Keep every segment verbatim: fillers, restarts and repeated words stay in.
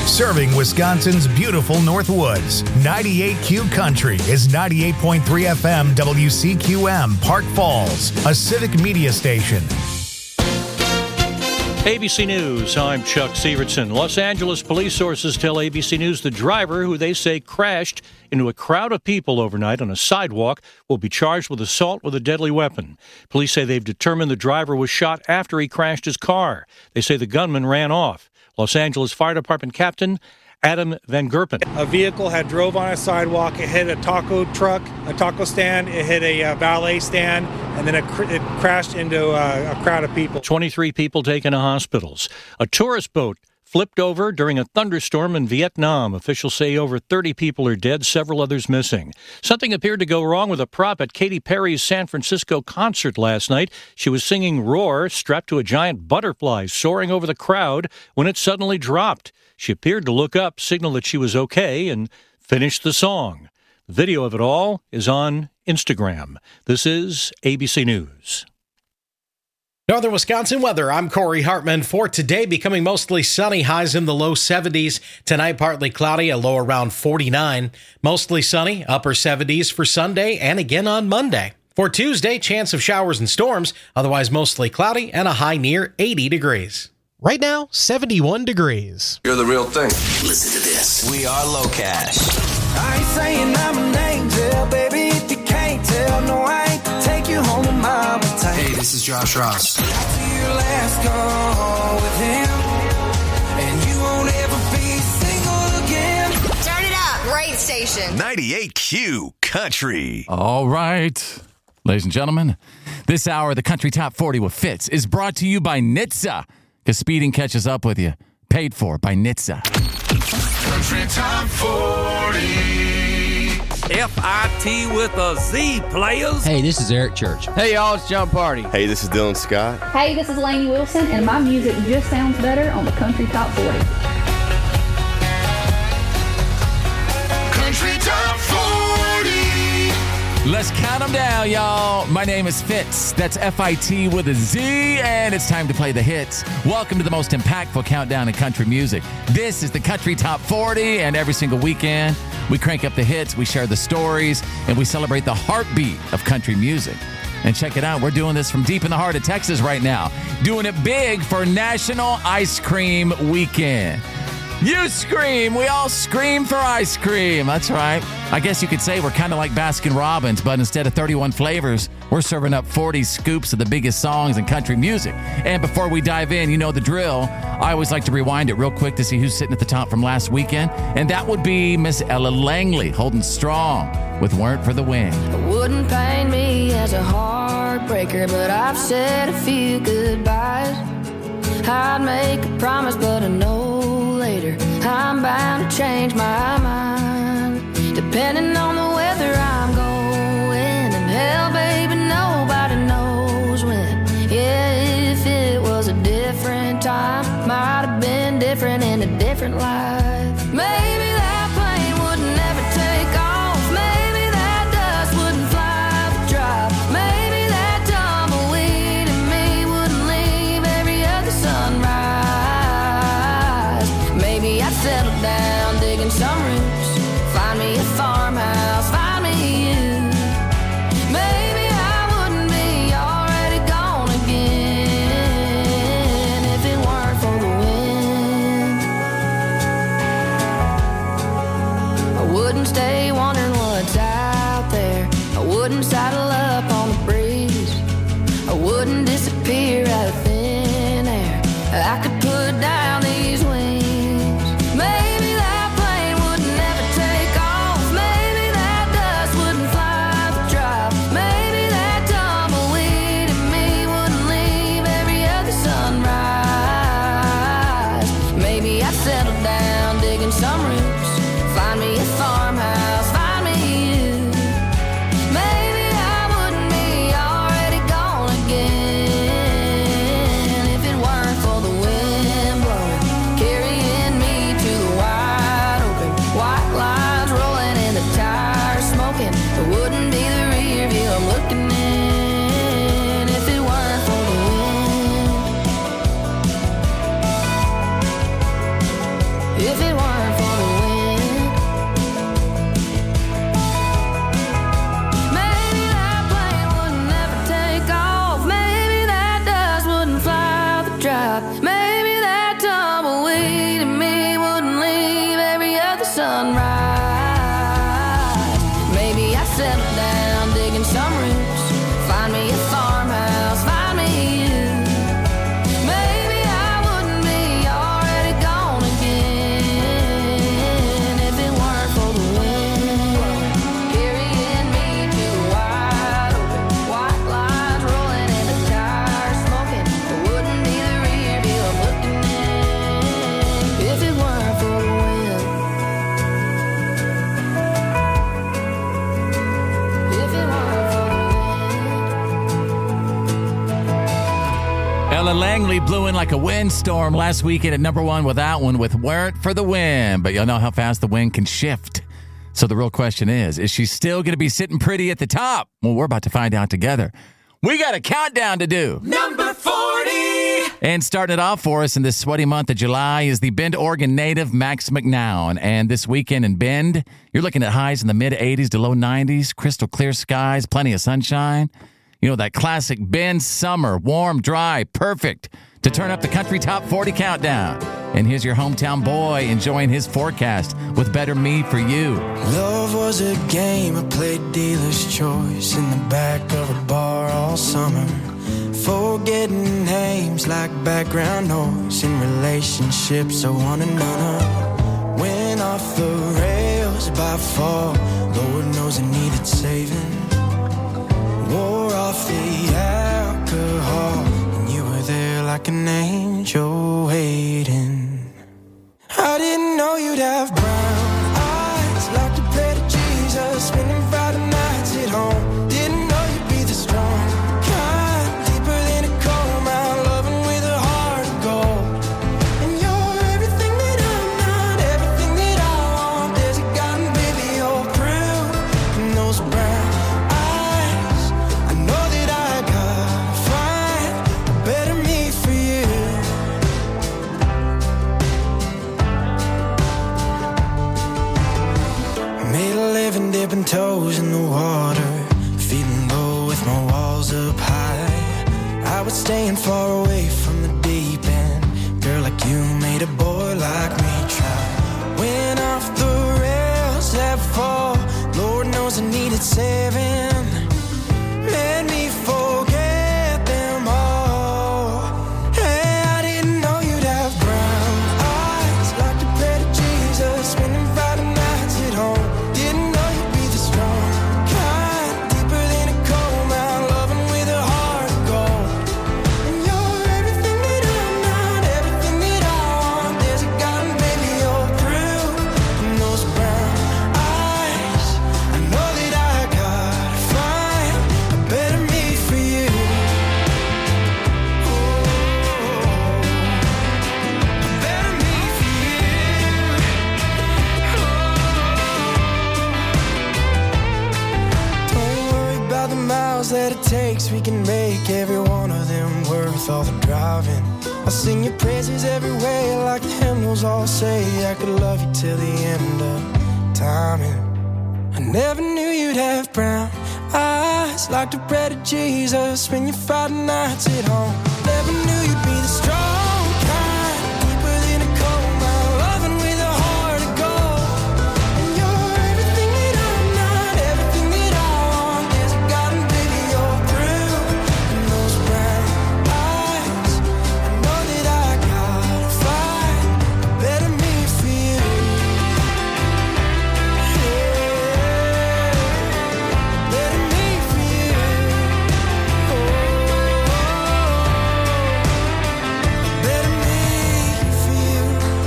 Serving Wisconsin's beautiful Northwoods. ninety-eight Q Country is ninety-eight point three F M W C Q M, Park Falls, a civic media station. A B C News, I'm Chuck Severson. Los Angeles police sources tell A B C News the driver, who they say crashed into a crowd of people overnight on a sidewalk, will be charged with assault with a deadly weapon. Police say they've determined the driver was shot after he crashed his car. They say the gunman ran off. Los Angeles Fire Department Captain Adam Van Gerpen. A vehicle had drove on a sidewalk. It hit a taco truck, a taco stand. It hit a uh, valet stand, and then it, cr- it crashed into uh, a crowd of people. twenty-three people taken to hospitals. A tourist boat flipped over during a thunderstorm in Vietnam. Officials say over thirty people are dead, several others missing. Something appeared to go wrong with a prop at Katy Perry's San Francisco concert last night. She was singing Roar, strapped to a giant butterfly soaring over the crowd, when it suddenly dropped. She appeared to look up, signal that she was okay, and finished the song. The video of it all is on Instagram. This is A B C News. Northern Wisconsin weather. I'm Corey Hartman. For today, becoming mostly sunny, highs in the low seventies. Tonight, partly cloudy, a low around forty-nine. Mostly sunny, upper seventies for Sunday and again on Monday. For Tuesday, chance of showers and storms, otherwise mostly cloudy and a high near eighty degrees. Right now, seventy-one degrees. You're the real thing. Listen to this. We are Low Cash. I ain't saying I'm an angel, baby, if you can't tell. No, I ain't to take you home to mama tight. Hey, this is Josh Ross. After your last call with him, and you won't ever be single again. Turn it up. Great station. ninety-eight Q Country. All right. Ladies and gentlemen, this hour of the Country Top forty with Fitz is brought to you by N H T S A. Because speeding catches up with you. Paid for by N H T S A. Country Top forty. F I T with a Z, players. Hey, this is Eric Church. Hey, y'all, it's John Party. Hey, this is Dylan Scott. Hey, this is Lainey Wilson, and my music just sounds better on the Country Top forty. Country Top forty. Let's count them down, y'all. My name is Fitz. That's F I T with a Z, and it's time to play the hits. Welcome to the most impactful countdown in country music. This is the Country Top forty, and every single weekend, we crank up the hits, we share the stories, and we celebrate the heartbeat of country music. And check it out, we're doing this from deep in the heart of Texas right now. Doing it big for National Ice Cream Weekend. You scream. We all scream for ice cream. That's right. I guess you could say we're kind of like Baskin Robbins, but instead of thirty-one flavors, we're serving up forty scoops of the biggest songs in country music. And before we dive in, you know the drill. I always like to rewind it real quick to see who's sitting at the top from last weekend. And that would be Miss Ella Langley, holding strong with Weren't for the Wind. It wouldn't pain me as a heartbreaker, but I've said a few goodbyes. I'd make a promise, but I know later I'm bound to change my mind. Depending on the weather I'm going, and hell, baby, nobody knows when. Yeah, if it was a different time, might have been different in a different life. Maybe that plane would never take off. Maybe that dust wouldn't fly the drop. Maybe that tumbleweed in me wouldn't leave every other sunrise. Maybe I'd settle down, digging some roots, find me a farmhouse, find me you. Maybe I wouldn't be already gone again if it weren't for the wind. I wouldn't stay wondering what's out there. I wouldn't saddle up on the breeze. I wouldn't disappear out of thin air. I could put down these wings. Maybe that plane would never take off. Maybe that dust wouldn't fly the drop. Maybe that tumbleweed in me wouldn't leave every other sunrise. Maybe I'd settle down, digging some roots, find me a farmhouse, find me you. Maybe I wouldn't be already gone again if it weren't for the wind blowing, carrying me to the wide open. White lines rolling and the tires smoking. It wouldn't be the rear view I'm looking in if it weren't for the wind. if it weren't for the wind. Maybe that plane wouldn't ever take off. Maybe that dust wouldn't fly the drop. Maybe that tumbleweed in me wouldn't leave every other sunrise. Maybe I settle down digging some roots, find me a farmhouse, find me you. Maybe I wouldn't be already gone again if it weren't for the wind carrying me to the wide open, white lines rolling and the tires smoking. It wouldn't be the rear view I'm looking at if it weren't for the wind. If it weren't for the Ella Langley blew in like a windstorm last weekend at number one with that one with Weren't for the Wind. But you'll know how fast the wind can shift. So the real question is, is she still going to be sitting pretty at the top? Well, we're about to find out together. We got a countdown to do. Number forty. And starting it off for us in this sweaty month of July is the Bend, Oregon native Max McNown. And this weekend in Bend, you're looking at highs in the mid eighties to low nineties, crystal clear skies, plenty of sunshine. You know, that classic Bend summer, warm, dry, perfect to turn up the Country Top forty countdown. And here's your hometown boy enjoying his forecast with Better Me for You. Love was a game I played dealer's choice in the back of a bar all summer. Forgetting names like background noise in relationships I one another. Went off the rails by fall, Lord knows I needed saving. Wore off the alcohol, and you were there like an angel waiting. I didn't know you'd have brown eyes, like to pray to Jesus, spending Friday nights at home. Didn't know you'd be the strong kind, deeper than a coal mine, loving with a heart of gold. And you're everything that I'm not, everything that I want. There's a God and baby, you're proof in those brown eyes. I know that I gotta find a better me for you. Made a living dipping toes in the water, feeling low with my walls up high. I was staying far away from the deep end. Girl like you made a boy like me try. Went off the rails that fall, Lord knows I needed saving. Made me forget them all. Hey, I didn't know you'd have brown eyes, like to pray to Jesus, spending Friday nights at home. Didn't know you'd be the strong kind, deeper than a coal mine, loving with a heart of gold. And you're everything that I'm not, everything that I want. There's a God and baby, you're proof in those brown eyes. I know that I gotta find a better me for you. Oh, a better me for you. Don't worry about the miles that it takes. We can make every one of them worth all the driving. I sing your praises every way, like the hymnals all say. I could love you till the end of time. And I never knew you'd have brown eyes, like to pray to Jesus when you Friday nights at home. Never knew you'd be the strong kind, deeper than a coal mine, loving with a heart of gold. And you're everything that I'm not, everything that I want. There's a God and baby, you're through in those brown eyes. I know that I gotta find a better me for you. Yeah, better me for you. Oh, better me for you.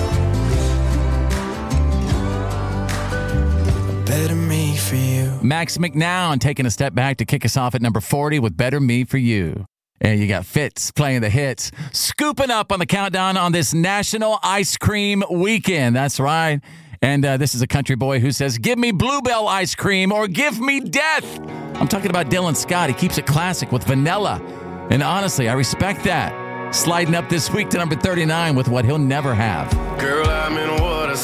Better me for you. Max McNown taking a step back to kick us off at number forty with Better Me for You. And you got Fitz playing the hits, scooping up on the countdown on this National Ice Cream Weekend. That's right. And uh, this is a country boy who says, give me Bluebell ice cream or give me death. I'm talking about Dylan Scott. He keeps it classic with vanilla. And honestly, I respect that. Sliding up this week to number thirty-nine with What He'll Never Have. Girl, I'm in what I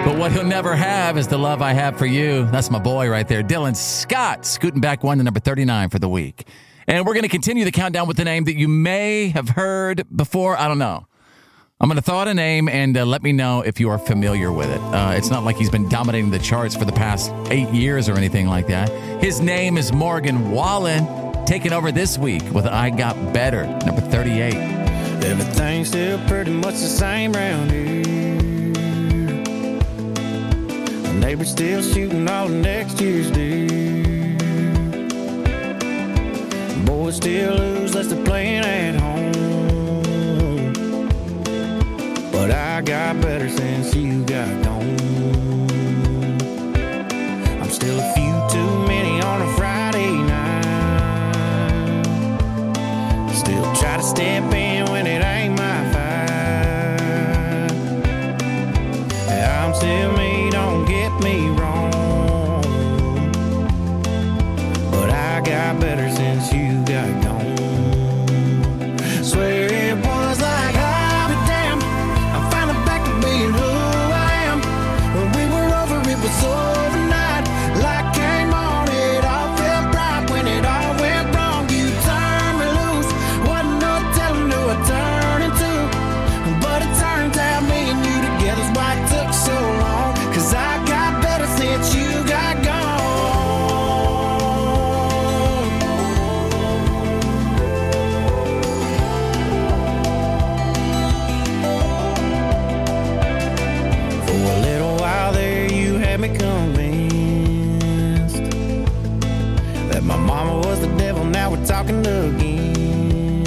But what he'll never have is the love I have for you. That's my boy right there, Dylan Scott, scooting back one to number thirty-nine for the week. And we're going to continue the countdown with the name that you may have heard before. I don't know. I'm going to throw out a name and uh, let me know if you are familiar with it. Uh, it's not like he's been dominating the charts for the past eight years or anything like that. His name is Morgan Wallen, taking over this week with I Got Better, number thirty-eight. Everything's still pretty much the same around here. The neighbor's still shooting all of next year's deer. Boys still lose less than playing at home. But I got better since you got gone. I'm still a few too many on a Friday night. Still try to step in when it ain't my fight. I'm still me, don't get me wrong. But I got better since you got gone. Swear it was like I'll be damned, I'm finally back to being who I am. When we were over, it was overnight. Light came on, it all felt right. When it all went wrong, you turned me loose. Wasn't no telling who I turned into. But it turns out me and you together's why it took so long. Cause I got better since you got gone. Me convinced that my mama was the devil. Now we're talking again.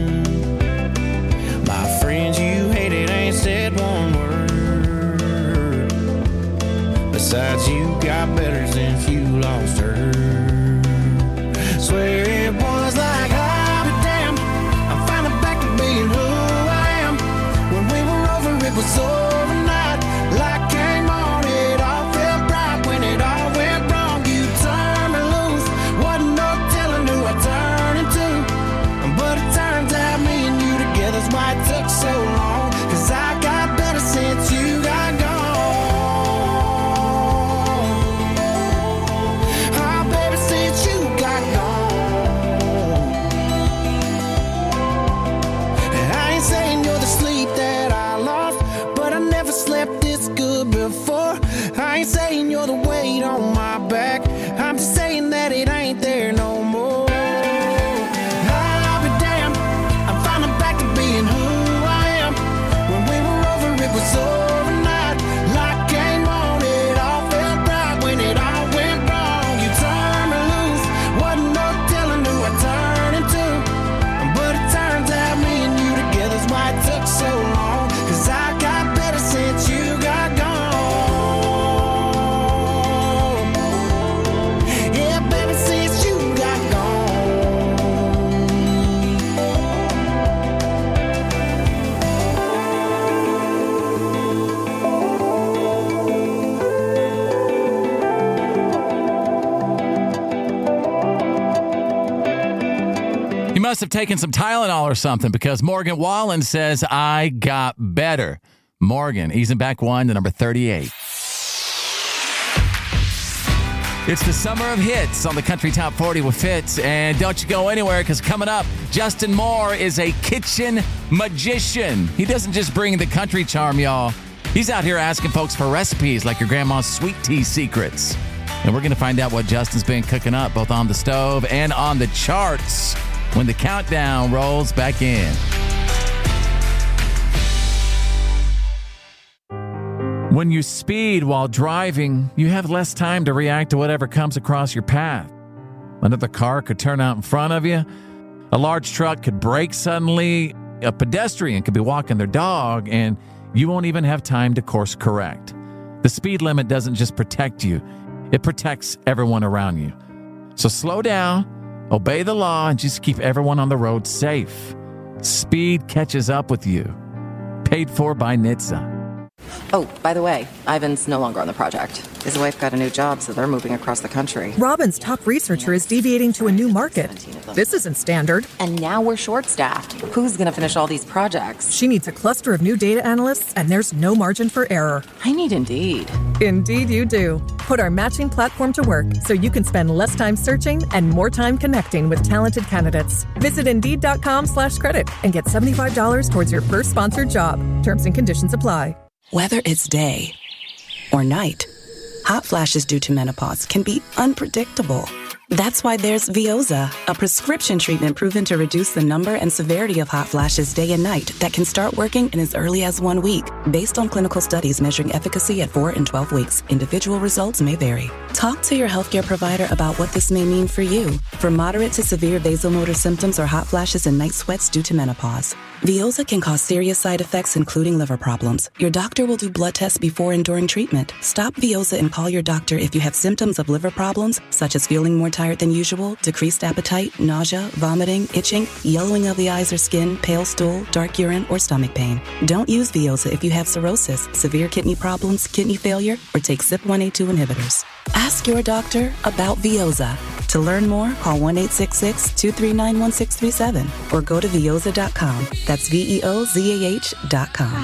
My friends you hated ain't said one word. Besides, you got better since you lost her. Swear it was like I'll be damned, I'm finally back to being who I am. When we were over, it was overnight. Like came on, it all felt right. When it all went wrong, you turned me loose. Wasn't no telling who I turned into. But it turns out me and you together's why it took so long. Cause I got better since you got gone. Oh baby, since you got gone. And I ain't saying you're the sleep that I lost, but I never slept this good before. I ain't saying you're the weight on my back, I'm just saying that it ain't there no more. I'll be damned, I'm finally back to being who I am. When we were over, it was overnight. Light came on, it all felt right. When it all went wrong, you turned me loose. Wasn't no telling who I turned into. But it turns out me and you together's why it took so long. Cause I got better since you got gone. Yeah, baby, since you got gone. You must have taken some Tylenol or something because Morgan Wallen says, I got better. Morgan, easing back one to number thirty-eight. It's the summer of hits on the Country Top forty with Fitz. And don't you go anywhere because coming up, Justin Moore is a kitchen magician. He doesn't just bring the country charm, y'all. He's out here asking folks for recipes like your grandma's sweet tea secrets. And we're going to find out what Justin's been cooking up both on the stove and on the charts when the countdown rolls back in. When you speed while driving, you have less time to react to whatever comes across your path. Another car could turn out in front of you. A large truck could brake suddenly. A pedestrian could be walking their dog, and you won't even have time to course correct. The speed limit doesn't just protect you. It protects everyone around you. So slow down, obey the law, and just keep everyone on the road safe. Speed catches up with you. Paid for by N H T S A. Oh, by the way, Ivan's no longer on the project. His wife got a new job, so they're moving across the country. Robin's top researcher is deviating to a new market. This isn't standard. And now we're short-staffed. Who's going to finish all these projects? She needs a cluster of new data analysts, and there's no margin for error. I need Indeed. Indeed you do. Put our matching platform to work so you can spend less time searching and more time connecting with talented candidates. Visit Indeed.com slash credit and get seventy-five dollars towards your first sponsored job. Terms and conditions apply. Whether it's day or night, hot flashes due to menopause can be unpredictable. That's why there's Veoza, a prescription treatment proven to reduce the number and severity of hot flashes day and night that can start working in as early as one week. Based on clinical studies measuring efficacy at four and twelve weeks, individual results may vary. Talk to your healthcare provider about what this may mean for you. For moderate to severe vasomotor symptoms or hot flashes and night sweats due to menopause, Veoza can cause serious side effects, including liver problems. Your doctor will do blood tests before and during treatment. Stop Veoza and call your doctor if you have symptoms of liver problems, such as feeling more tired than usual, decreased appetite, nausea, vomiting, itching, yellowing of the eyes or skin, pale stool, dark urine, or stomach pain. Don't use Veoza if you have cirrhosis, severe kidney problems, kidney failure, or take C Y P one A two inhibitors. Ask your doctor about Veoza. To learn more, call one eight six six, two three nine, one six three seven or go to veoza dot com. That's V E O Z A H dot com.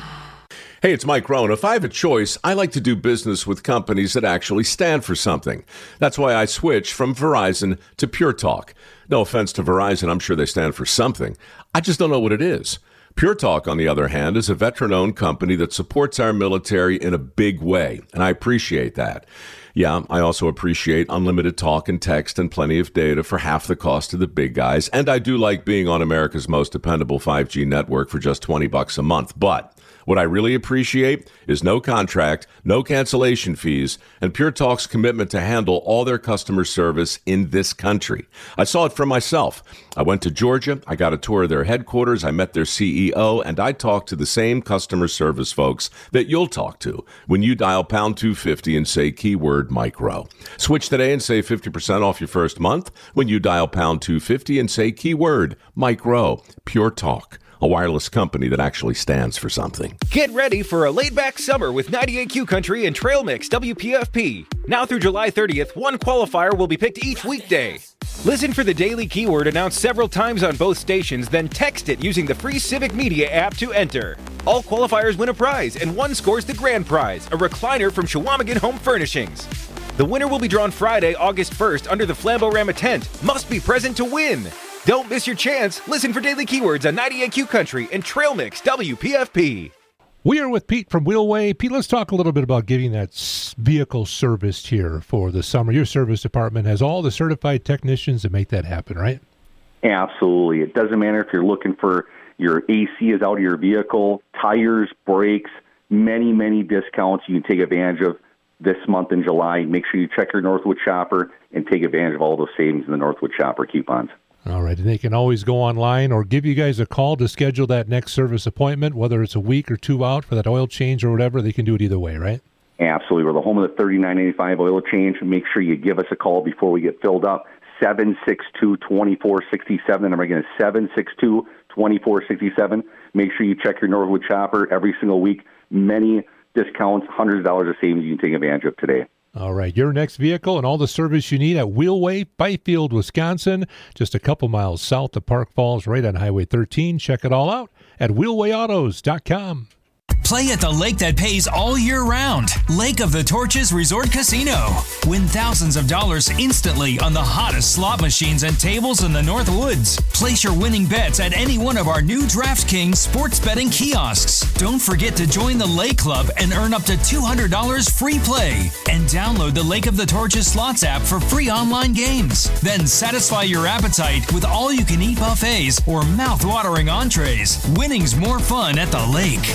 Hey, it's Mike Rohn. If I have a choice, I like to do business with companies that actually stand for something. That's why I switched from Verizon to Pure Talk. No offense to Verizon, I'm sure they stand for something. I just don't know what it is. Pure Talk, on the other hand, is a veteran-owned company that supports our military in a big way, and I appreciate that. Yeah, I also appreciate unlimited talk and text and plenty of data for half the cost of the big guys, and I do like being on America's most dependable five G network for just twenty bucks a month, but what I really appreciate is no contract, no cancellation fees, and Pure Talk's commitment to handle all their customer service in this country. I saw it for myself. I went to Georgia, I got a tour of their headquarters, I met their C E O, and I talked to the same customer service folks that you'll talk to when you dial pound two fifty and say keyword micro. Switch today and save fifty percent off your first month when you dial pound two fifty and say keyword micro. Pure Talk, a wireless company that actually stands for something. Get ready for a laid-back summer with ninety-eight Q Country and Trail Mix W P F P. Now through July thirtieth, one qualifier will be picked each weekday. Listen for the daily keyword announced several times on both stations, then text it using the free Civic Media app to enter. All qualifiers win a prize, and one scores the grand prize, a recliner from Chequamegon Home Furnishings. The winner will be drawn Friday, August first under the Flambeau-Rama tent. Must be present to win. Don't miss your chance. Listen for daily keywords on ninety-eight Q Country and Trail Mix W P F P. We are with Pete from Wheelway. Pete, let's talk a little bit about getting that vehicle serviced here for the summer. Your service department has all the certified technicians to make that happen, right? Absolutely. It doesn't matter if you're looking for your A C is out of your vehicle, tires, brakes, many, many discounts you can take advantage of this month in July. Make sure you check your Northwood Shopper and take advantage of all those savings in the Northwood Shopper coupons. All right, and they can always go online or give you guys a call to schedule that next service appointment, whether it's a week or two out for that oil change or whatever. They can do it either way, right? Absolutely. We're the home of the thirty-nine eighty-five oil change. Make sure you give us a call before we get filled up. seven six two, two four six seven. The number again is seven six two, two four six seven. Make sure you check your Northwood Shopper every single week. Many discounts, hundreds of dollars of savings you can take advantage of today. All right, your next vehicle and all the service you need at Wheelway, Byfield, Wisconsin, just a couple miles south of Park Falls, right on Highway thirteen. Check it all out at wheelway autos dot com. Play at the lake that pays all year round. Lake of the Torches Resort Casino. Win thousands of dollars instantly on the hottest slot machines and tables in the North Woods. Place your winning bets at any one of our new DraftKings sports betting kiosks. Don't forget to join the Lake Club and earn up to two hundred dollars free play. And download the Lake of the Torches Slots app for free online games. Then satisfy your appetite with all-you-can-eat buffets or mouth-watering entrees. Winning's more fun at the lake.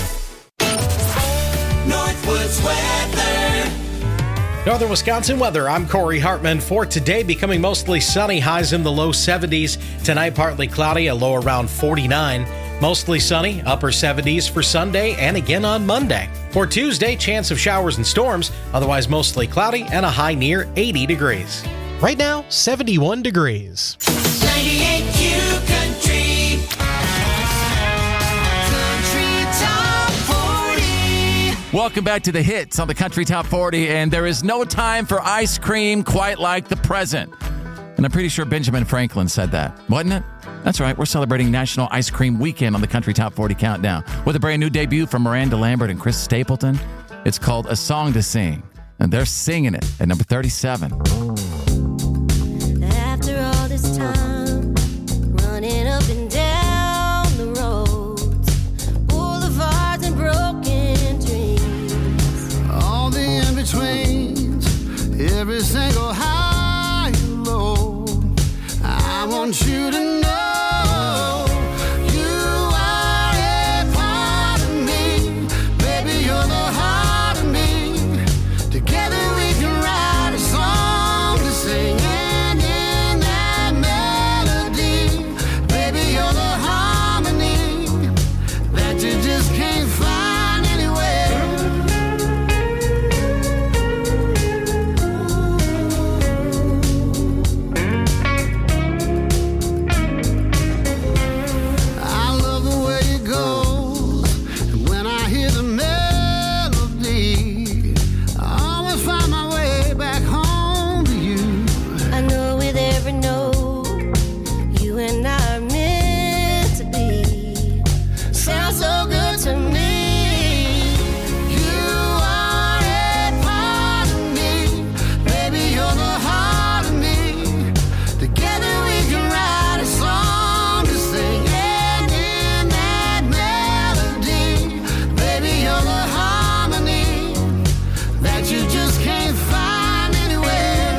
Northwoods weather. Northern Wisconsin weather. I'm Corey Hartman. For today, becoming mostly sunny, highs in the low seventies. Tonight, partly cloudy, a low around forty-nine. Mostly sunny, upper seventies for Sunday and again on Monday. For Tuesday, chance of showers and storms, otherwise mostly cloudy and a high near eighty degrees. Right now, seventy-one degrees. ninety-eight Q Country. Welcome back to the hits on the Country Top forty, and there is no time for ice cream quite like the present. And I'm pretty sure Benjamin Franklin said that, wasn't it? That's right, we're celebrating National Ice Cream Weekend on the Country Top forty Countdown with a brand new debut from Miranda Lambert and Chris Stapleton. It's called A Song to Sing, and they're singing it at number thirty-seven. After all this time, running up and down the roads, boulevards and broken dreams, all the in-betweens, every single high and low, I want you to know you are a part of me, baby, you're the heart of me. Together we can write a song to sing, and in that melody, baby, you're the harmony that you just can't find anywhere. I love the way it goes, and when I hear the melody, I always find my way back home to you. I know with every note, you and I are meant to be. Sounds so good to me. You are a part of me, baby, you're the heart of me. Together we can write a song to sing, and in that melody, baby, you're the harmony that you just can't find anywhere.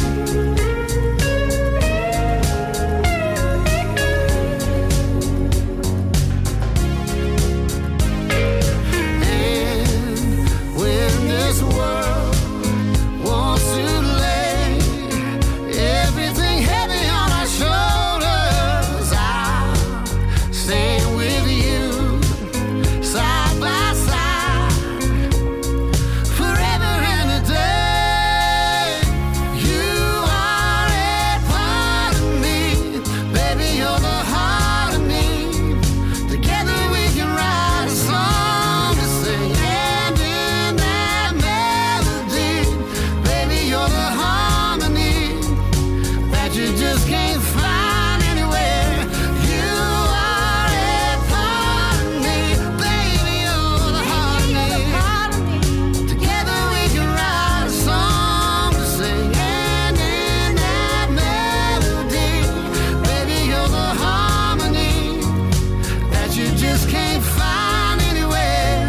And when this world wants to lay everything heavy on our shoulders, I'll stand with you side by side forever and a day. You are a part of me, baby, you're the heart of me. Together we can write a song to sing, and in that melody, baby, you're the harmony that you just can't find anywhere. You are a part of me, baby, you're the heart of me. Together we can write a song to sing, and in that melody, baby, you're the harmony that you just can't find anywhere.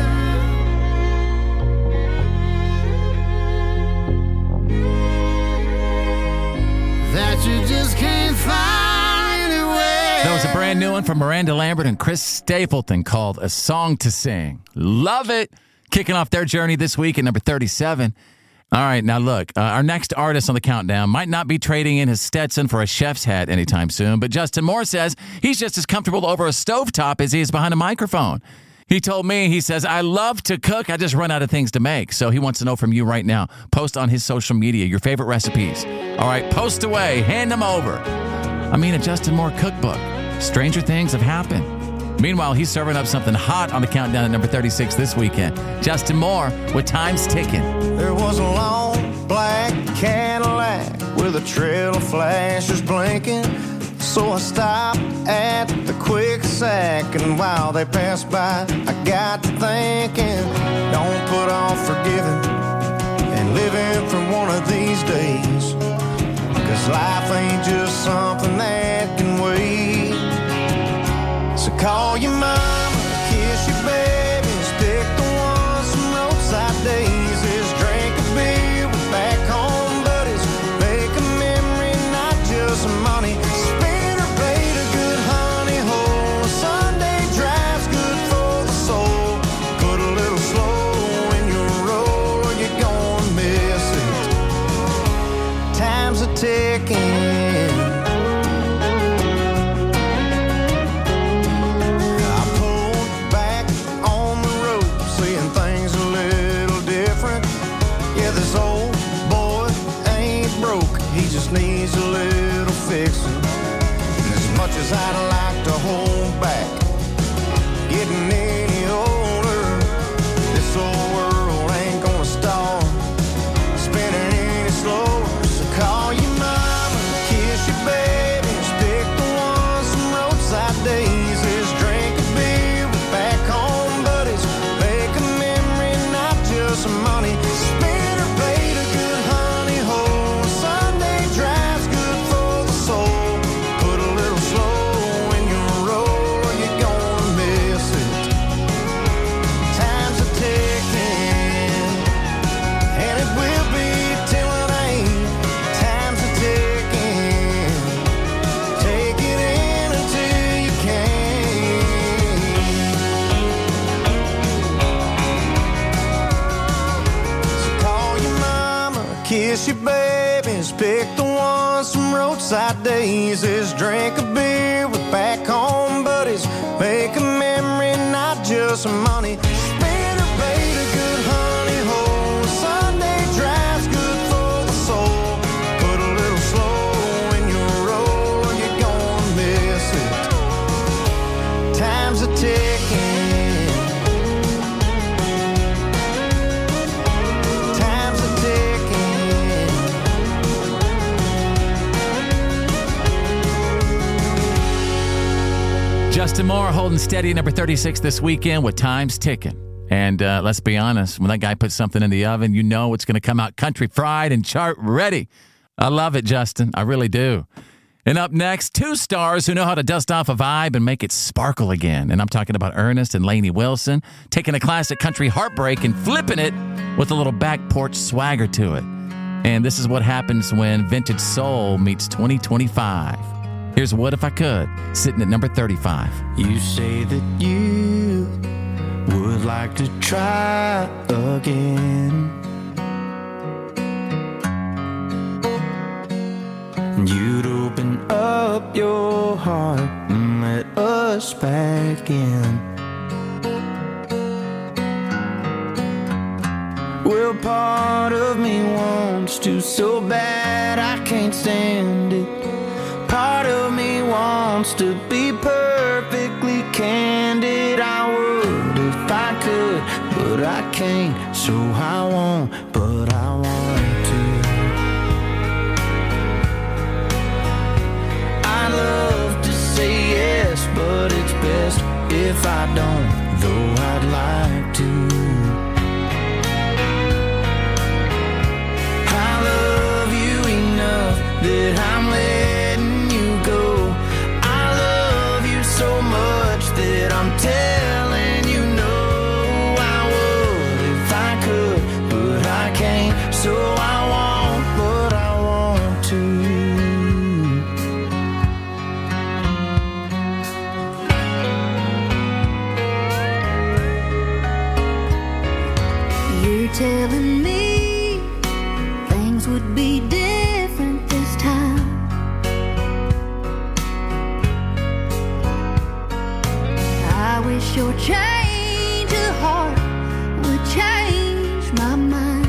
That you just can't find anywhere. That was a brand new one from Miranda Lambert and Chris Stapleton called A Song to Sing. Love it. Kicking off their journey this week at number thirty-seven. All right, now look, uh, our next artist on the countdown might not be trading in his Stetson for a chef's hat anytime soon, but Justin Moore says he's just as comfortable over a stovetop as he is behind a microphone. He told me, he says, I love to cook, I just run out of things to make. So he wants to know from you right now. Post on his social media your favorite recipes. All right, post away, hand them over. I mean, a Justin Moore cookbook. Stranger things have happened. Meanwhile, he's serving up something hot on the countdown at number thirty-six this weekend. Justin Moore with Time's Ticking. There was a long black Cadillac with a trail of flashes blinking. So I stopped at the quick sack, and while they passed by, I got to thinking, don't put off forgiving and living for one of these days, 'cause life ain't just something that can wait. So call your mama, kiss your babies, pick the ones from roadside daisies, drink a beer with back home buddies, make a memory, not just money. Spin or bait a good honey hole, a Sunday drive's good for the soul. Put a little slow in your roll or you're gonna miss it. Time's a ticking. Needs a little fixing. And as much as I'd like to hold back, getting any older, this old world money. Spinner played a good honey hole. Sunday drive's good for the soul. Put a little slow in your roll, or you're gonna miss it. Time's a ticking, and it will be till it ain't. Time's a ticking. Take it in until you can. So call your mama, kiss your babies, pick the ones from roadside daisies. Drink a beer with back home buddies. Make a memory, not just money. Spinner paid a good honey hole. Sunday drive's good for the soul. Put a little slow in your roll, or you're gonna miss it. Time's a ticking. Time's a ticking. Justin Moore holding steady at number thirty-six this weekend with Time's Ticking. And uh, let's be honest, when that guy puts something in the oven, you know it's going to come out country fried and chart ready. I love it, Justin. I really do. And up next, two stars who know how to dust off a vibe and make it sparkle again. And I'm talking about Ernest and Lainey Wilson, taking a classic country heartbreak and flipping it with a little back porch swagger to it. And this is what happens when vintage soul meets twenty twenty-five. Here's What If I Could, sitting at number thirty-five. You say that you would like to try again. You'd open up your heart and let us back in. Well, part of me wants to so bad I can't stand it. Part of me wants to be perfectly candid. I would if I could, but I can't, so I won't, but I want to. I love to say yes, but it's best if I don't, though I'd like to. I love you enough that I'm letting you go. I love you so much that I'm telling you no. I would if I could, but I can't, so I won't, but I want to. You're telling me things would be different this time. I wish your change of heart would change my mind.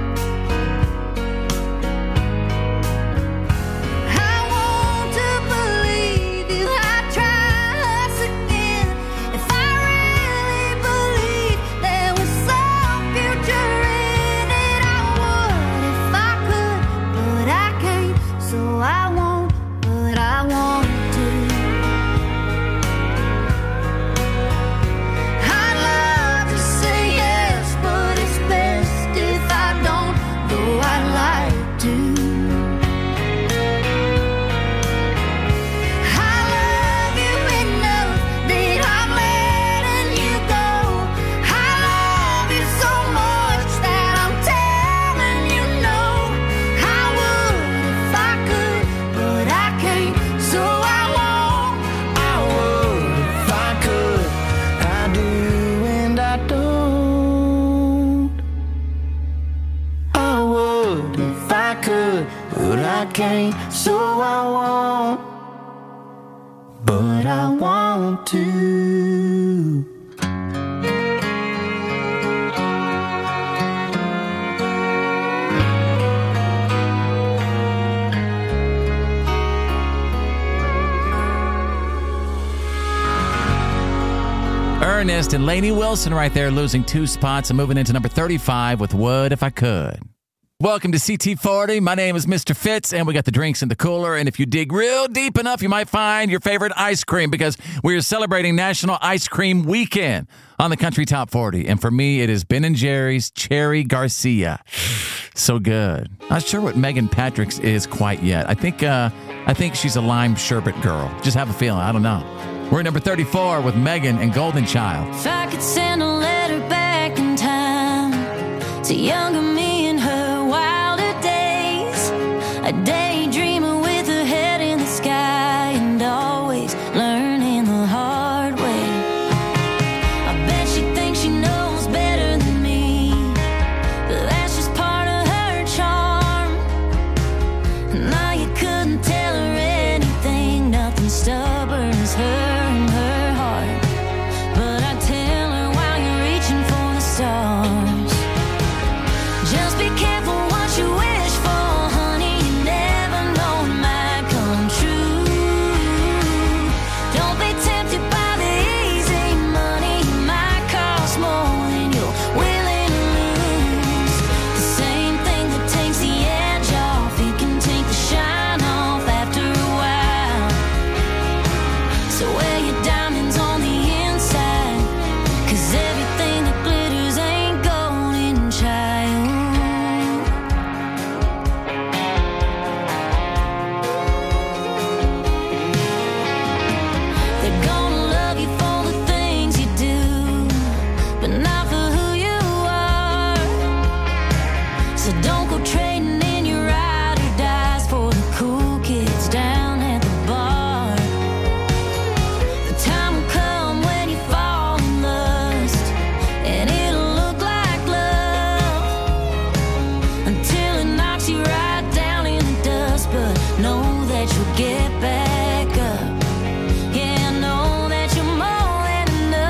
I want to believe you. I try us again. If I really believe there was some future in it, I would if I could, but I can't, so I won't, but I want to. I'd love to say yes, but it's best if I don't, though I'd like to. I love you enough that I'm letting you go. I love you so much that I'm telling you no. I would if I could, but I can't, so I won't. I would if I could. I do and I don't. I would if I could, but I can't, so I won't, but I want to. Ernest and Lainey Wilson right there losing two spots and moving into number thirty-five with What If I Could. Welcome to C T forty. My name is Mister Fitz, and we got the drinks in the cooler. And if you dig real deep enough, you might find your favorite ice cream because we're celebrating National Ice Cream Weekend on the Country Top forty. And for me, it is Ben and Jerry's Cherry Garcia. So good. Not sure what Megan Patrick's is quite yet. I think uh, I think she's a lime sherbet girl. Just have a feeling. I don't know. We're at number thirty-four with Megan and Golden Child. If I could send a letter back in time to younger me and her wilder days, a daydreamer with her head in the sky and always learning the hard way. I bet she thinks she knows better than me, but that's just part of her charm. Now you couldn't tell her anything, nothing stubborn as her and her heart. But I tell her while you're reaching for the stars, just be careful what you wish for, honey. You never know it might come true. Don't be tempted by the easy money. It might cost more than you're willing to lose. The same thing that takes the edge off, it can take the shine off after a while. So wear your diamonds on the inside, 'cause everything that glitters ain't golden, child. They're gonna love you for the things you do, but not for who you are. So don't go trading in your ride or dies for the cool kids down at the bar. The time will come when you fall in lust, and it'll look like love until it knocks you right down in the dust. But know that you'll get back up. Yeah, know that you're more than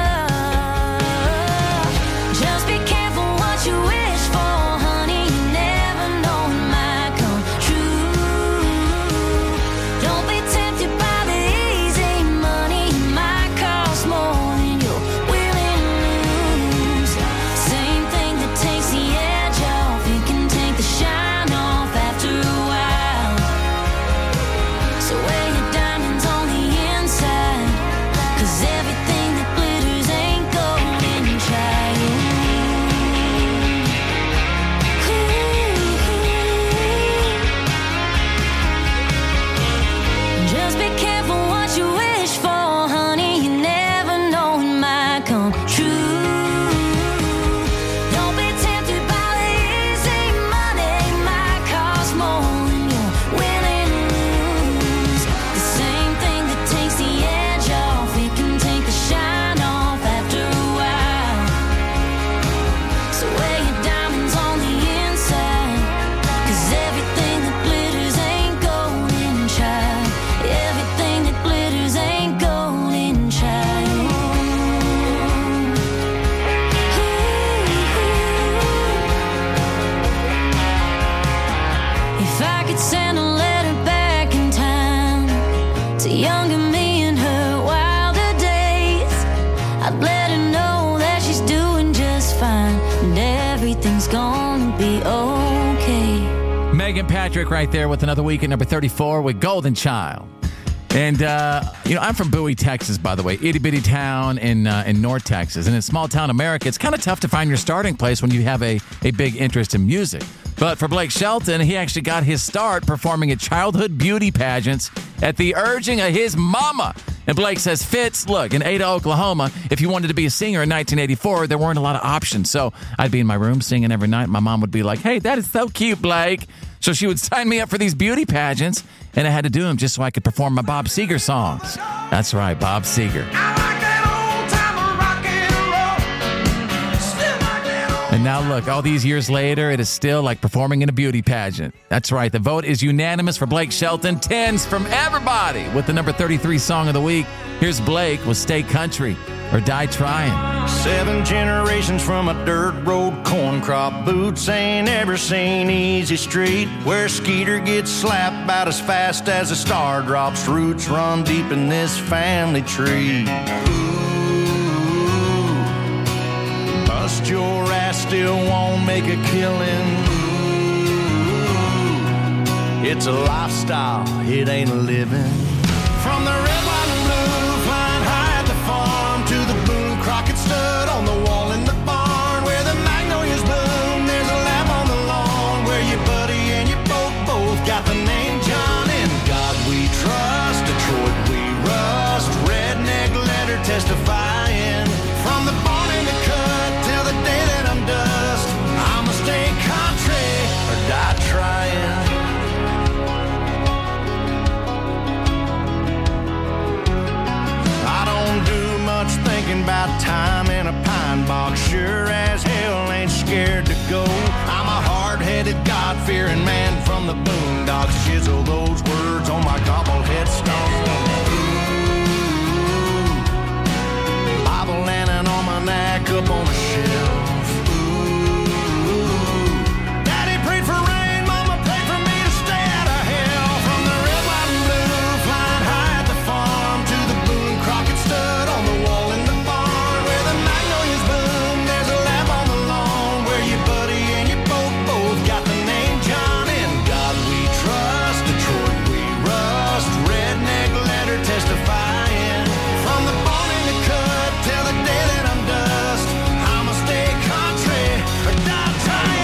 enough. Just be careful what you wish for, honey. You never know it might come true. Don't be tempted by the easy money. It might cost more than you're willing to lose. Same thing that takes the edge off, it can take the shine off after a while. So wear your diamonds on the inside, 'cause everything that glitters ain't golden, child. Just be careful what you wish for, honey. You never know it might come true. Don't be tempted by the easy money. It might cost more than you're willing to lose. The same thing that takes the edge off, it can take the shine off after a while. So wear your diamonds on the inside, 'cause everything that glitters ain't golden, child. Everything that glitters ain't golden, child. If I could send a letter back in time to younger me and her wilder days, I'd let her know that she's doing just fine and everything's gonna be okay. Megan Patrick right there with another week at number thirty-four with Golden Child. And, uh, you know, I'm from Bowie, Texas, by the way, itty-bitty town in uh, in North Texas. And in small town America, it's kind of tough to find your starting place when you have a, a big interest in music. But for Blake Shelton, he actually got his start performing at childhood beauty pageants at the urging of his mama. And Blake says, Fitz, look, in Ada, Oklahoma, if you wanted to be a singer in nineteen eighty-four, there weren't a lot of options. So I'd be in my room singing every night. My mom would be like, hey, that is so cute, Blake. So she would sign me up for these beauty pageants, and I had to do them just so I could perform my Bob Seger songs. That's right, Bob Seger. And now look, all these years later, it is still like performing in a beauty pageant. That's right, the vote is unanimous for Blake Shelton. Tens from everybody with the number thirty-three song of the week. Here's Blake with Stay Country or Die Trying. Seven generations from a dirt road corn crop. Boots ain't ever seen easy street, where Skeeter gets slapped about as fast as a star drops. Roots run deep in this family tree. Ooh, bust your ass, still won't make a killing. Ooh, It's a lifestyle, it ain't a living. From the red, white, and blue, flying high at the farm, to the Boone Crockett stud on the wall in the barn, where the magnolias bloom, there's a lamp on the lawn, where your buddy and your boat both got the name John. In God we trust, Detroit we rust, redneck letter testifying. From the barn in the cut till the day that I'm dust, I'ma stay country or die trying. I don't do much thinking about time in a pine box, sure as hell ain't scared to go. I'm a hard-headed, God-fearing man from the boondocks, chisel those words on my gobble headstone. Ooh, Bible and an almanac up on a shelf. Ooh, Daddy prayed for rain, Mama prayed for me to stay out of hell. From the red, white, and blue, flying high at the farm, to the Boone Crockett stud on the wall in the barn, where the magnolias bloom, there's a lamp on the lawn, where your buddy and your boat both got the name John. In God we trust, Detroit we rust, redneck letter testifying. From the barn in the cut till the day that I'm dust, I'ma stay country or die trying.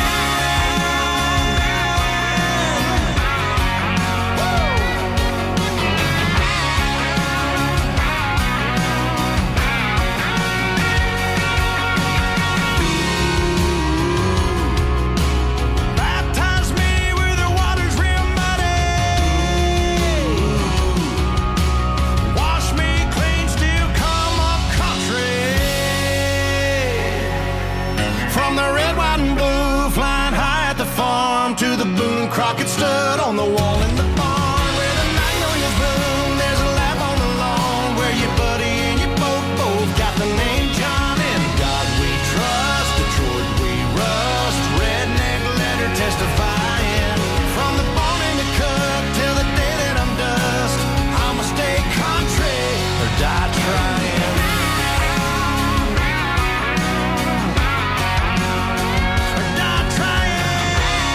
Baptize me where the water's real muddy. Wash me clean, still come up country. From the red, white, and blue, flying high at the farm, to the Boone Crockett stud on the wall in the barn, where the magnolias bloom, there's a lamp on the lawn, where your buddy and your boat both got the name John. In God we trust, Detroit we rust, redneck letter testifying. From the barn in the cut till the day that I'm dust, I'ma stay country or die trying. Or die trying.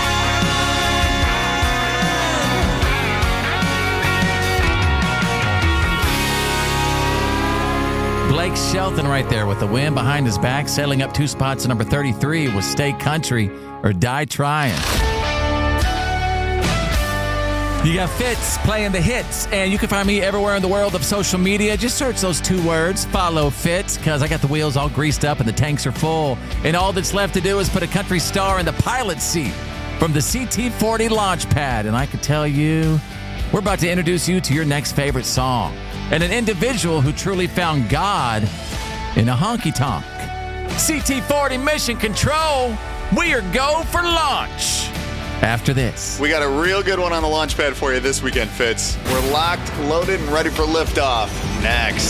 Blake Shelton right there with the wind behind his back, sailing up two spots to number thirty-three with Stay Country or Die Trying. You got Fitz playing the hits, and you can find me everywhere in the world of social media. Just search those two words, follow Fitz, because I got the wheels all greased up and the tanks are full. And all that's left to do is put a country star in the pilot seat from the C T forty launch pad. And I can tell you, we're about to introduce you to your next favorite song and an individual who truly found God in a honky-tonk. C T forty Mission Control, we are go for launch. After this, we got a real good one on the launch pad for you this weekend, Fitz. We're locked, loaded, and ready for liftoff. Next.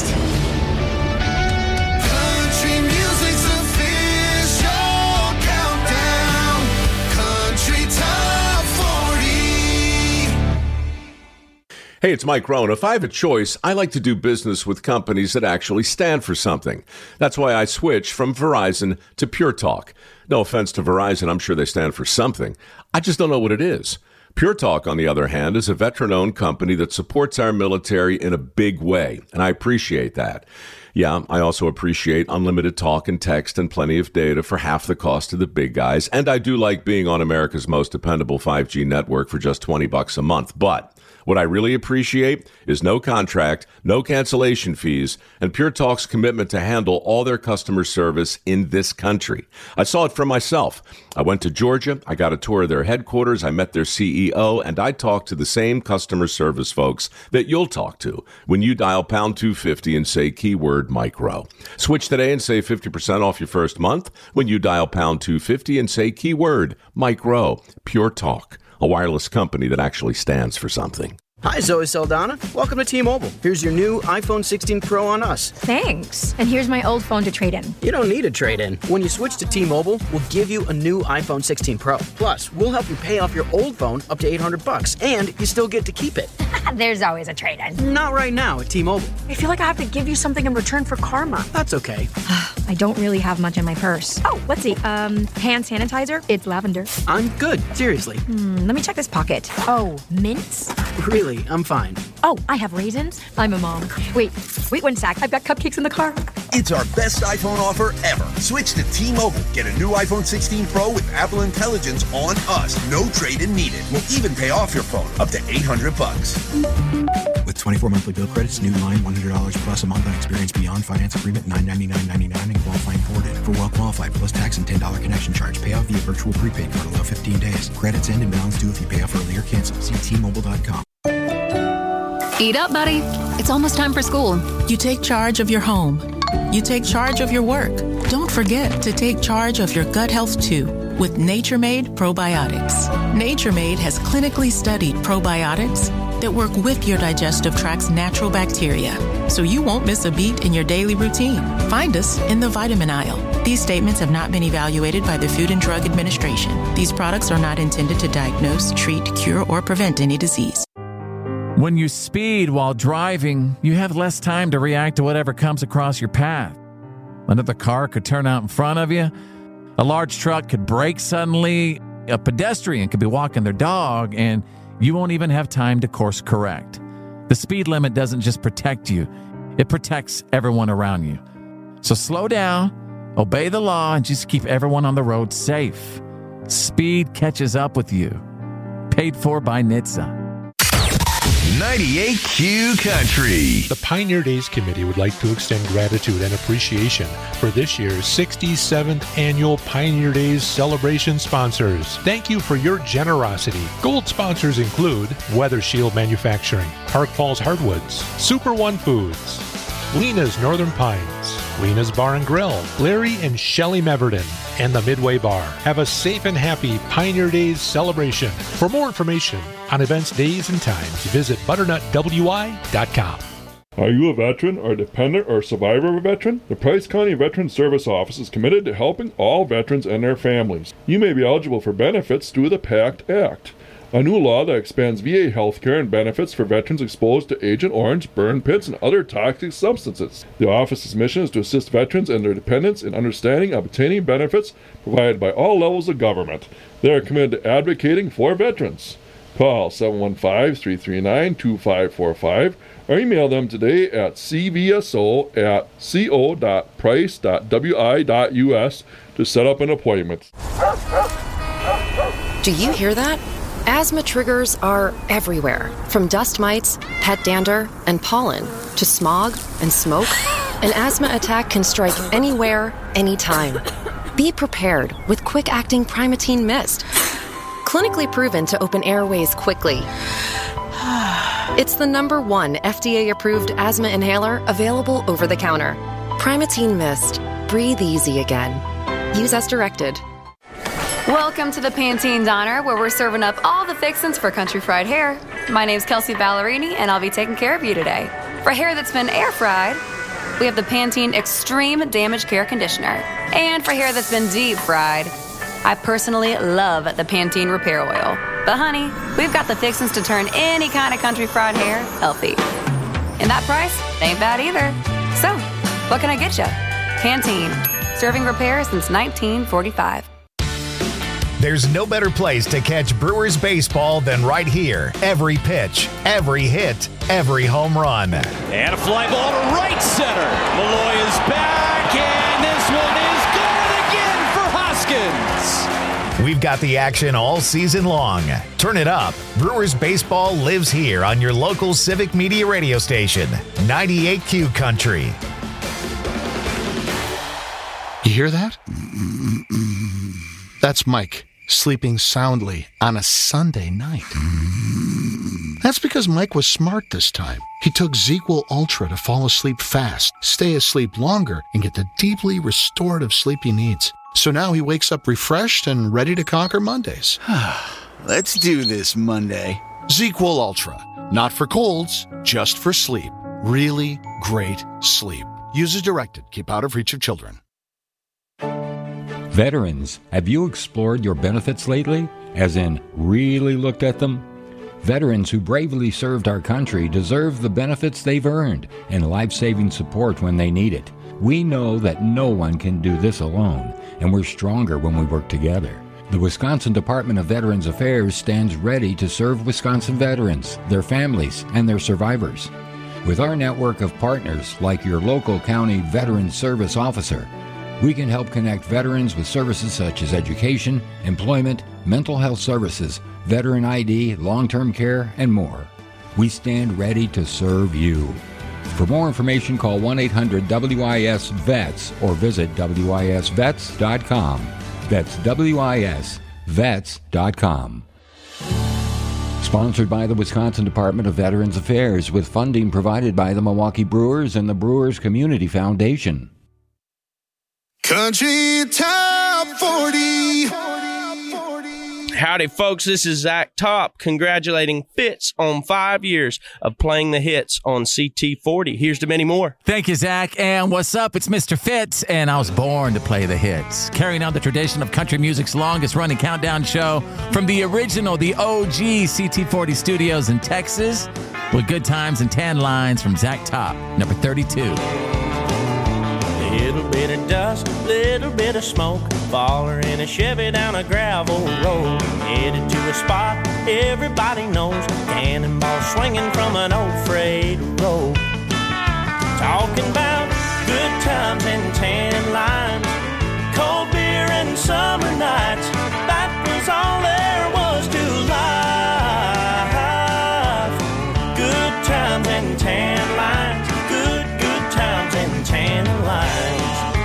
Country music's official countdown. Country Top forty. Hey, it's Mike Rohn. If I have a choice, I like to do business with companies that actually stand for something. That's why I switched from Verizon to Pure Talk. No offense to Verizon, I'm sure they stand for something. I just don't know what it is. Pure Talk, on the other hand, is a veteran-owned company that supports our military in a big way, and I appreciate that. Yeah, I also appreciate unlimited talk and text and plenty of data for half the cost of the big guys, and I do like being on America's most dependable five G network for just twenty bucks a month, but what I really appreciate is no contract, no cancellation fees, and Pure Talk's commitment to handle all their customer service in this country. I saw it for myself. I went to Georgia, I got a tour of their headquarters, I met their C E O, and I talked to the same customer service folks that you'll talk to when you dial pound two fifty and say keyword micro. Switch today and save fifty percent off your first month when you dial pound two fifty and say keyword micro. Pure Talk, a wireless company that actually stands for something. Hi, Zoe Saldana. Welcome to T-Mobile. Here's your new iPhone sixteen Pro on us. Thanks. And here's my old phone to trade in. You don't need a trade-in. When you switch to T-Mobile, we'll give you a new iPhone sixteen Pro. Plus, we'll help you pay off your old phone up to eight hundred bucks, and you still get to keep it. There's always a trade-in. Not right now at T-Mobile. I feel like I have to give you something in return for karma. That's okay. I don't really have much in my purse. Oh, let's see. Um, hand sanitizer. It's lavender. I'm good. Seriously. Hmm, let me check this pocket. Oh, mints? Really, I'm fine. Oh, I have raisins. I'm a mom. Wait, wait one sec. I've got cupcakes in the car. It's our best iPhone offer ever. Switch to T-Mobile. Get a new iPhone sixteen Pro with Apple Intelligence on us. No trade-in needed. We'll even pay off your phone up to eight hundred bucks. With twenty-four monthly bill credits, new line one hundred dollars plus a month on experience beyond finance agreement nine ninety-nine ninety-nine and qualifying ported. For well qualified plus tax and ten dollars connection charge. Pay off via virtual prepaid card. Allow fifteen days. Credits end and balance due if you pay off early or cancel. See T Mobile dot com. Eat up, buddy. It's almost time for school. You take charge of your home. You take charge of your work. Don't forget to take charge of your gut health too with Nature Made Probiotics. Nature Made has clinically studied probiotics that work with your digestive tract's natural bacteria, so you won't miss a beat in your daily routine. Find us in the vitamin aisle. These statements have not been evaluated by the Food and Drug Administration. These products are not intended to diagnose, treat, cure, or prevent any disease. When you speed while driving, you have less time to react to whatever comes across your path. Another car could turn out in front of you. A large truck could brake suddenly. A pedestrian could be walking their dog, and you won't even have time to course correct. The speed limit doesn't just protect you, it protects everyone around you. So slow down, obey the law, and just keep everyone on the road safe. Speed catches up with you. Paid for by N H T S A. ninety-eight Q Country. The Pioneer Days Committee would like to extend gratitude and appreciation for this year's sixty-seventh Annual Pioneer Days celebration sponsors. Thank you for your generosity. Gold sponsors include Weather Shield Manufacturing, Park Falls Hardwoods, Super One Foods, Lena's Northern Pines, Lena's Bar and Grill, Larry and Shelley Meverden, and the Midway Bar. Have a safe and happy Pioneer Days celebration. For more information on events, days, and times, visit butternut w i dot com. Are you a veteran or dependent or survivor of a veteran? The Price County Veteran Service Office is committed to helping all veterans and their families. You may be eligible for benefits through the PACT Act, a new law that expands V A health care and benefits for veterans exposed to Agent Orange, burn pits, and other toxic substances. The office's mission is to assist veterans and their dependents in understanding and obtaining benefits provided by all levels of government. They are committed to advocating for veterans. Call seven one five, three three nine, two five four five or email them today at c v s o at co dot price dot w i dot u s to set up an appointment. Do you hear that? Asthma triggers are everywhere, from dust mites, pet dander, and pollen, to smog and smoke. An asthma attack can strike anywhere, anytime. Be prepared with quick-acting Primatene Mist. Clinically proven to open airways quickly. It's the number one F D A-approved asthma inhaler available over the counter. Primatene Mist. Breathe easy again. Use as directed. Welcome to the Pantene Diner, where we're serving up all the fixins for country fried hair. My name's Kelsey Ballerini, and I'll be taking care of you today. For hair that's been air fried, we have the Pantene Extreme Damage Care Conditioner. And for hair that's been deep fried, I personally love the Pantene Repair Oil. But honey, we've got the fixins to turn any kind of country fried hair healthy. And that price ain't bad either. So, what can I get you? Pantene, serving repair since nineteen forty-five. There's no better place to catch Brewers baseball than right here. Every pitch, every hit, every home run. And a fly ball to right center. Malloy is back, and this one is good again for Hoskins. We've got the action all season long. Turn it up. Brewers baseball lives here on your local Civic Media radio station, ninety-eight Q Country. You hear that? That's Mike sleeping soundly on a Sunday night. That's because Mike was smart this time. He took ZzzQuil Ultra to fall asleep fast, stay asleep longer, and get the deeply restorative sleep he needs. So now he wakes up refreshed and ready to conquer Mondays. Let's do this, Monday. ZzzQuil Ultra. Not for colds, just for sleep. Really great sleep. Use as directed. Keep out of reach of children. Veterans, have you explored your benefits lately? As in, really looked at them? Veterans who bravely served our country deserve the benefits they've earned and life-saving support when they need it. We know that no one can do this alone, and we're stronger when we work together. The Wisconsin Department of Veterans Affairs stands ready to serve Wisconsin veterans, their families, and their survivors. With our network of partners like your local county Veterans Service Officer, we can help connect veterans with services such as education, employment, mental health services, veteran I D, long-term care, and more. We stand ready to serve you. For more information, call one eight hundred W I S vets or visit W I S vets dot com. That's W I S vets dot com. Sponsored by the Wisconsin Department of Veterans Affairs with funding provided by the Milwaukee Brewers and the Brewers Community Foundation. Country Top forty. Howdy, folks. This is Zach Top congratulating Fitz on five years of playing the hits on C T forty. Here's to many more. Thank you, Zach. And what's up? It's Mister Fitz, and I was born to play the hits. Carrying on the tradition of country music's longest-running countdown show from the original, the O G C T forty studios in Texas, with good times and tan lines from Zach Top, number thirty-two. Little bit of dust, little bit of smoke, faller in a Chevy down a gravel road, headed to a spot everybody knows, cannonball swinging from an old freight road. Talking about good times and tan lines, cold beer and summer nights, that was all there was to life. Good times and tan lines, good, good times and tan lines.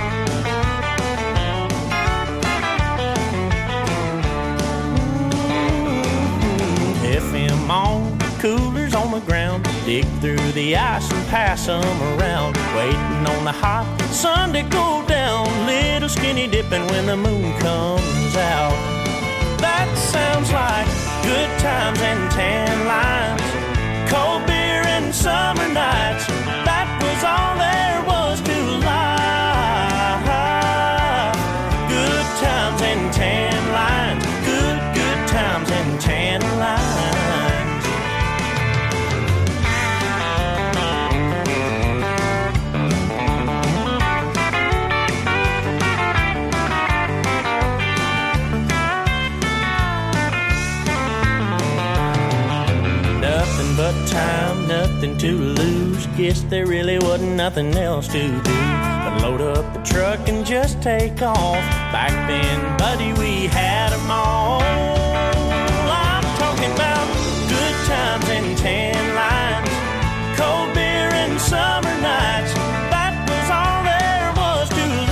On, coolers on the ground, dig through the ice and pass them around, waiting on the hot sun to go down, little skinny dipping when the moon comes out. That sounds like good times and tan lines, cold beer and summer nights, that was all there was to life. Good times and tan lines, good, good times and tan lines. But time, nothing to lose. Guess there really wasn't nothing else to do but load up the truck and just take off. Back then, buddy, we had them all. I'm talking about good times and tan lines, cold beer and summer nights. That was all there was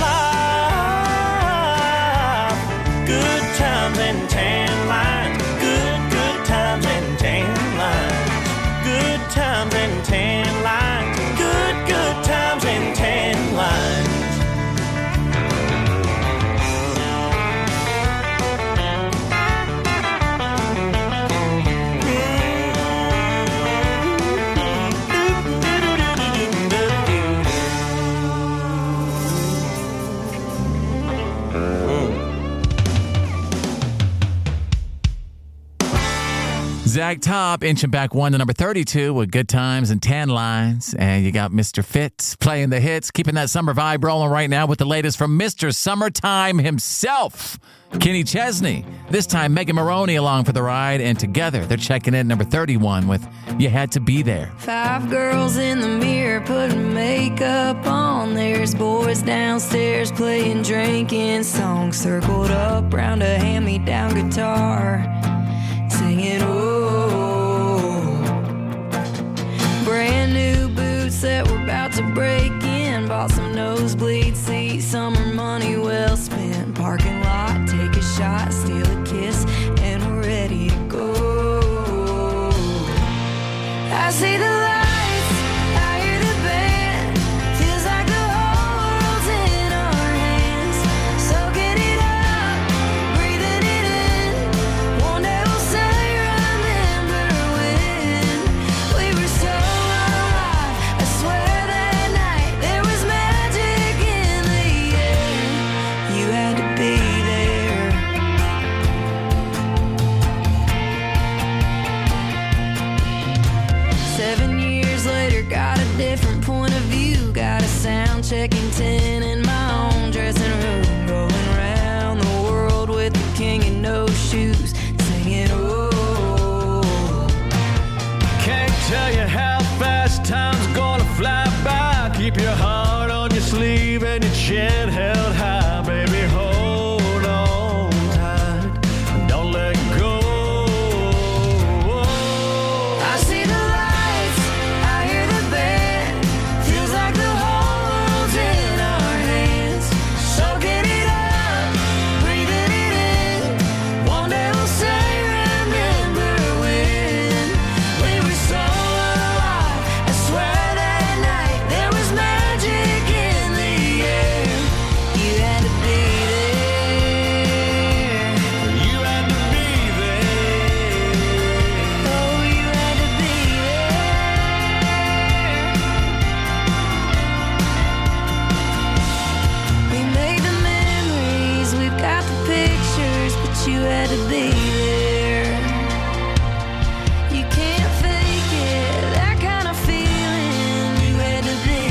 to life. Good times and tan lines, good, good times and tan lines. Good times and tan lines, good, good times and tan lines. Zach Top inching back one to number thirty-two with good times and tan lines. And you got Mister Fitz playing the hits, keeping that summer vibe rolling right now with the latest from Mister Summertime himself, Kenny Chesney. This time, Megan Maroney along for the ride, and together they're checking in number thirty-one with You Had to Be There. Five girls in the mirror putting makeup on. There's boys downstairs playing drinking songs, circled up round a hand-me-down guitar, singing, oh. Brand new boots that were about to break in. Bought some nosebleed seats, summer money well spent. Parking lot, take a shot, steal a kiss, and we're ready to go. I see the lights, I hear the band. Feels like the whole world's in our hands. Soaking it up, breathing it in. One day second ten in my own dressing room, going around the world with the king in no shoes, singing, oh. Can't tell you how fast time's gonna fly by. Keep your heart on your sleeve and your chin held high, baby. Hold on tight, don't let go. I see the lights, I hear the band. Feels like the whole world's in our hands. Soaking it up, breathing it in. One day we'll say, remember when we were so alive. I swear that night there was magic in the air. You had to be there. You had to be there. Oh, you had to be there. We made the memories, we've got the pictures, but you had to be there. You can't fake it, that kind of feeling. You had to be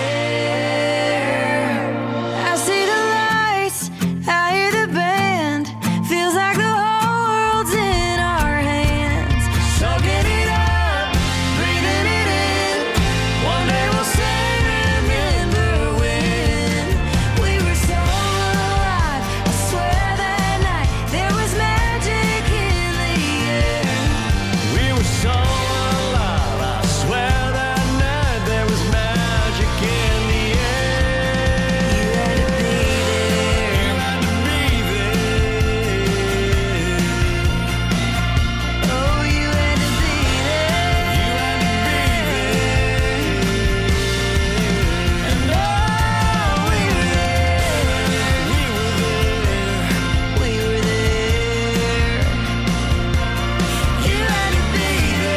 there. I see the lights, I hear the band. Feels like the whole world's in our hands. Soaking it up, breathing it in. One day we'll say, remember when we were so alive. I swear that night there was magic in the air. We were so alive. I swear that night there was magic in the air. You had to be there. You had to be there. Oh, you had to be there. You had to be there. And oh, we were there. We were there. We were there. You had to be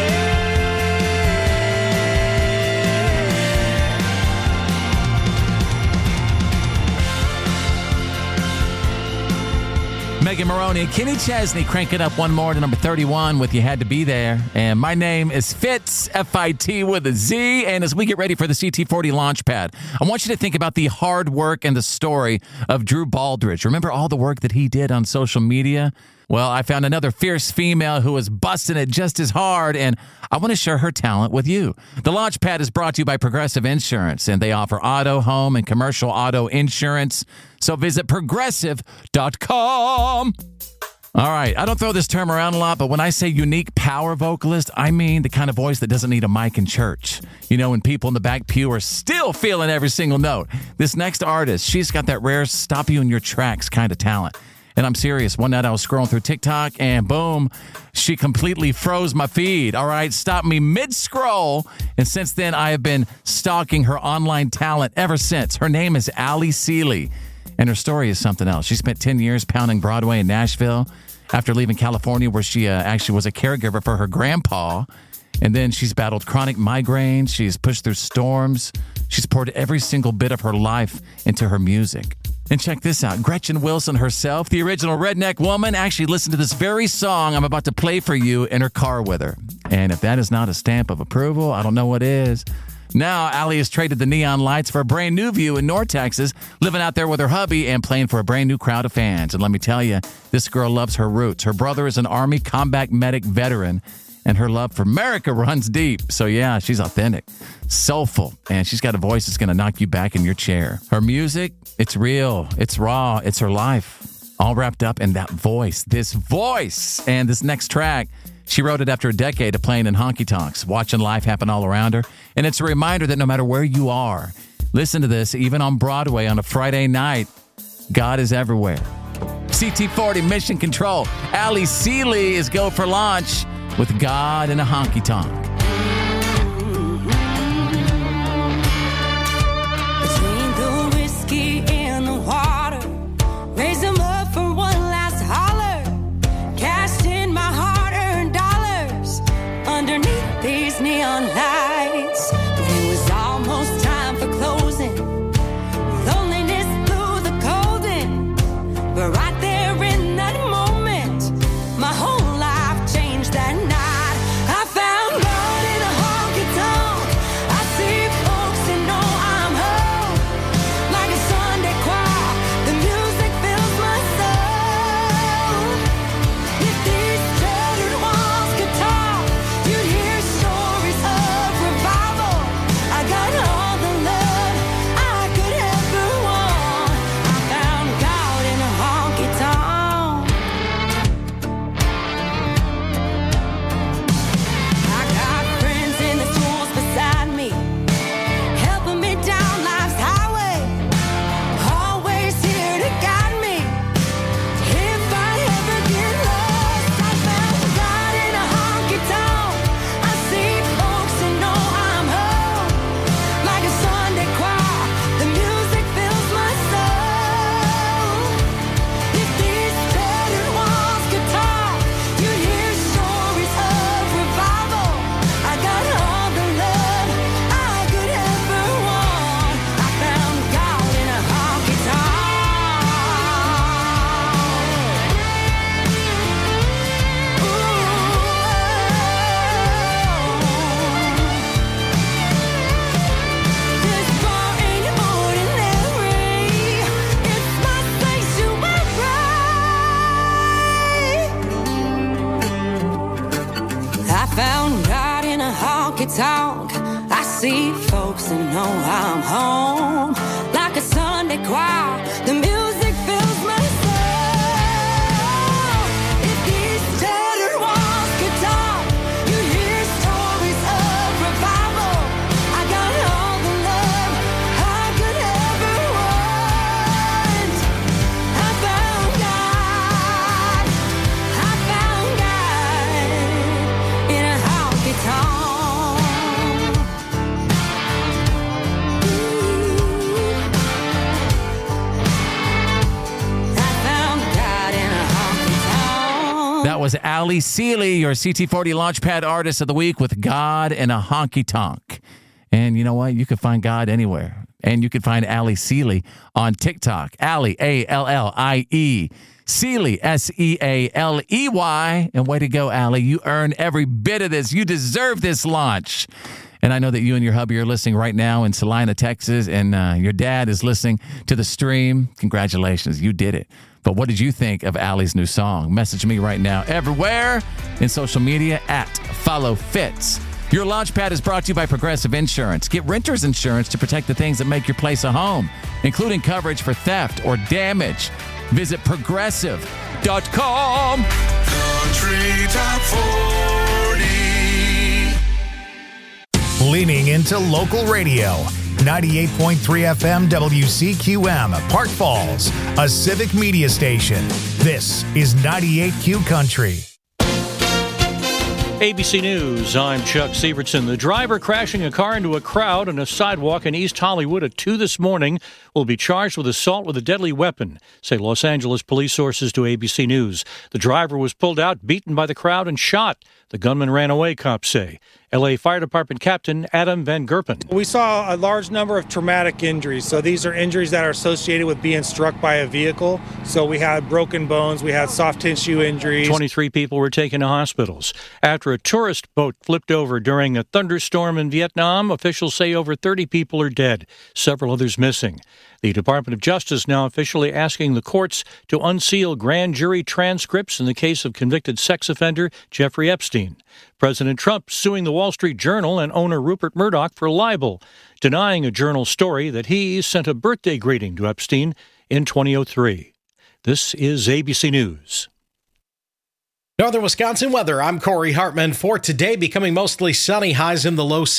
Megan Maroney and Kenny Chesney crank it up one more to number thirty-one with You Had to Be There. And my name is Fitz, F I T with a Z. And as we get ready for the C T forty launch pad, I want you to think about the hard work and the story of Drew Baldridge. Remember all the work that he did on social media? Well, I found another fierce female who was busting it just as hard, and I want to share her talent with you. The Launchpad is brought to you by Progressive Insurance, and they offer auto, home, and commercial auto insurance. So visit progressive dot com. All right, I don't throw this term around a lot, but when I say unique power vocalist, I mean the kind of voice that doesn't need a mic in church. You know, when people in the back pew are still feeling every single note. This next artist, she's got that rare stop you in your tracks kind of talent. And I'm serious. One night I was scrolling through TikTok and boom, she completely froze my feed. All right, stopped me mid-scroll. And since then, I have been stalking her online talent ever since. Her name is Ali Seeley. And her story is something else. She spent ten years pounding Broadway in Nashville after leaving California, where she uh, actually was a caregiver for her grandpa. And then she's battled chronic migraines. She's pushed through storms. She's poured every single bit of her life into her music. And check this out. Gretchen Wilson herself, the original redneck woman, actually listened to this very song I'm about to play for you in her car with her. And if that is not a stamp of approval, I don't know what is. Now, Ali has traded the neon lights for a brand new view in North Texas, living out there with her hubby and playing for a brand new crowd of fans. And let me tell you, this girl loves her roots. Her brother is an Army combat medic veteran, and her love for America runs deep. So yeah, she's authentic, soulful, and she's got a voice that's going to knock you back in your chair. Her music, it's real, it's raw, it's her life, all wrapped up in that voice, this voice. And this next track, she wrote it after a decade of playing in honky-tonks, watching life happen all around her. And it's a reminder that no matter where you are, listen to this, even on Broadway on a Friday night, God is everywhere. C T forty Mission Control. Ali Seeley is go for launch with God in a honky-tonk. Between the whiskey and the water, raise them up for one last holler. Cashed in my hard-earned dollars underneath these neon lights. It was almost time for closing. Loneliness blew the cold in, but right there in that moment, my whole life changed that night. I found love in a honky-tonk. I see folks and know I'm home. found God in a honky tonk. I see folks that know I'm home. Like a Sunday choir, the music fills my soul. If these tattered walls could talk, you'd hear stories of revival. I got all the love I could ever want. I found God. I found God in a honky tonk. That was Ali Seeley, your C T forty Launchpad Artist of the Week, with God in a Honky Tonk. And you know what? You can find God anywhere. And you can find Ali Seeley on TikTok. Ali, A L L I E. Seeley, S E A L E Y. And way to go, Ali. You earn every bit of this. You deserve this launch. And I know that you and your hubby are listening right now in Salina, Texas, and uh, your dad is listening to the stream. Congratulations. You did it. But what did you think of Ali's new song? Message me right now everywhere in social media at Follow Fitz. Your Launchpad is brought to you by Progressive Insurance. Get renter's insurance to protect the things that make your place a home, including coverage for theft or damage. Visit progressive dot com. Country Top forty. Leaning into local radio. ninety-eight point three F M W C Q M, Park Falls, a civic media station. This is ninety-eight Q Country. A B C News, I'm Chuck Sievertson. The driver crashing a car into a crowd on a sidewalk in East Hollywood at two this morning will be charged with assault with a deadly weapon, say Los Angeles police sources to A B C News. The driver was pulled out, beaten by the crowd, and shot. The gunman ran away, cops say. L A Fire Department Captain Adam Van Gerpen. We saw a large number of traumatic injuries. So these are injuries that are associated with being struck by a vehicle. So we had broken bones, we had soft tissue injuries. twenty-three people were taken to hospitals. After a tourist boat flipped over during a thunderstorm in Vietnam, officials say over thirty people are dead, several others missing. The Department of Justice now officially asking the courts to unseal grand jury transcripts in the case of convicted sex offender Jeffrey Epstein. President Trump suing the Wall Street Journal and owner Rupert Murdoch for libel, denying a Journal story that he sent a birthday greeting to Epstein in twenty oh three. This is A B C News. Northern Wisconsin weather. I'm Corey Hartman. For today, becoming mostly sunny, highs in the low